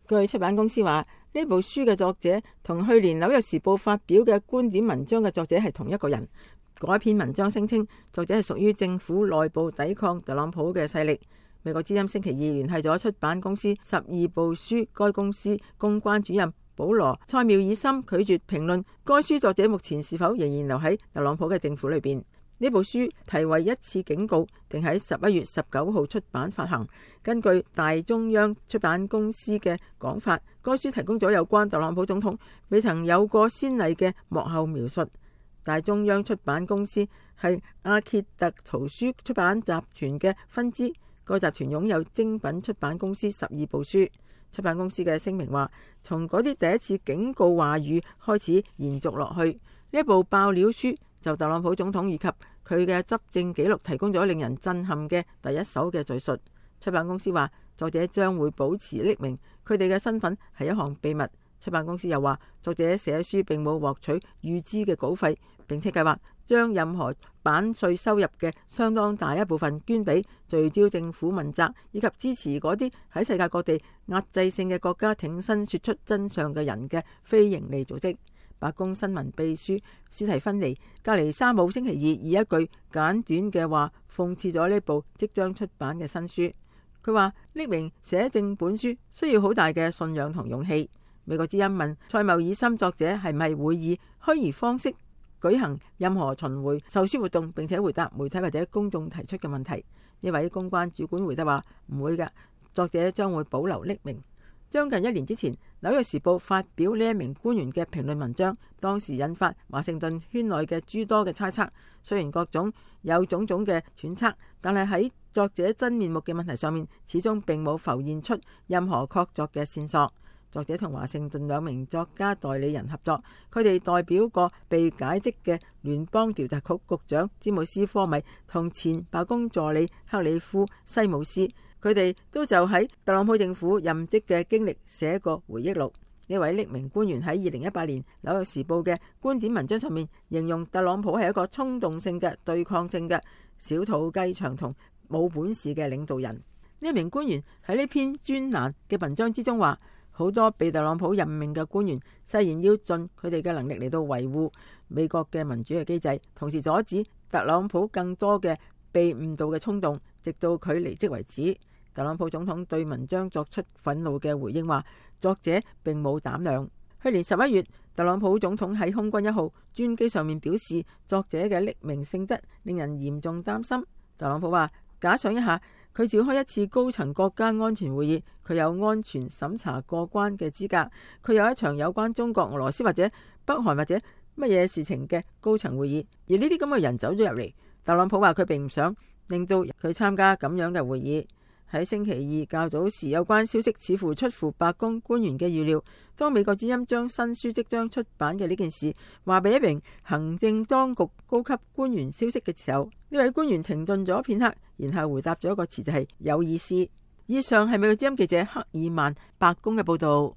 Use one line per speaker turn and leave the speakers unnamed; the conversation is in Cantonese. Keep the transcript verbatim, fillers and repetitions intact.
據出版公司話，呢部書嘅作者同去年紐約時報發表嘅觀點文章嘅作者係同一個人。嗰篇文章聲稱作者係屬於政府內部抵抗特朗普嘅勢力。美國之音星期二聯繫咗出版公司十二部書該公司公關主任保羅塞繆爾森，拒絕評論該書作者目前是否仍然留喺特朗普嘅政府裏邊。呢部書題為一次警告，定喺十一月十九號出版發行。根據大中央出版公司嘅講法，該書提供咗有關特朗普總統未曾有過先例嘅幕後描述。大中央出版公司係阿歇特圖書出版集團嘅分支，該集團擁有精品出版公司十二部書。出版公司嘅聲明話，從嗰啲第一次警告話語開始延續落去，呢部爆料書就特朗普總統以及佢嘅執政記錄提供咗令人震撼嘅第一手嘅敘述。出版公司話，作者將會保持匿名，佢哋嘅身份係一項秘密。出版公司又話，作者寫書並冇獲取預支嘅稿費，並且計劃將任何版稅收入嘅相當大一部分捐俾聚焦政府問責以及支持嗰啲喺世界各地壓制性嘅國家挺身說出真相嘅人嘅非營利組織。白宮新聞秘書史提芬妮格尼沙姆星期二以一句簡短嘅話諷刺咗呢部即將出版嘅新書。佢話，匿名寫正本書需要好大嘅信仰同勇氣。美國之音問塞繆爾森作者係咪會以虛擬方式舉行任何巡迴售書活動，並且回答媒體或者公眾提出嘅問題。呢位公關主管回答話唔會㗎，作者將會保留匿名。將近一年之前，紐約時報發表呢一名官員嘅評論文章，當時引發華盛頓圈內嘅諸多嘅猜測。雖然各種有種種嘅揣測，但係喺作者真面目嘅問題上面，始終並冇浮現出任何確鑿嘅線索。作者同華盛頓兩名作家代理人合作，佢哋代表過被解職嘅聯邦調查局局長詹姆斯科米同前白宮助理克里夫西姆斯。佢哋都就喺特朗普政府任職嘅經歷寫過回憶錄。呢位匿名官員喺二零一八年紐約時報嘅觀點文章上面形容特朗普係一個衝動性嘅對抗性嘅小肚雞腸同冇本事嘅領導人。呢一名官員喺呢篇專欄嘅文章之中話，好多被特朗普任命嘅官員誓言要盡佢哋嘅能力嚟到維護美國嘅民主嘅機制，同時阻止特朗普更多嘅被誤導嘅衝動，直到佢離職為止。特朗普總統對文章作出憤怒嘅回應，話作者並冇膽量。去年十一月，特朗普總統喺空軍一號專機上面表示，作者嘅匿名性質令人嚴重擔心。特朗普話，假想一下，佢召開一次高層國家安全會議，佢有安全審查過關嘅資格，佢有一場有關中國、俄羅斯或者北韓或者乜嘢事情嘅高層會議，而呢啲咁嘅人走咗入嚟。特朗普話佢並唔想令到佢參加咁樣嘅會議。喺星期二較早時，有關消息似乎出乎白宮官員嘅預料。當美國之音將新書即將出版嘅呢件事話俾一名行政當局高級官員消息嘅時候，呢位官員停頓咗片刻，然後回答咗一個詞，就係有意思。以上係美國之音記者克爾曼白宮嘅報道。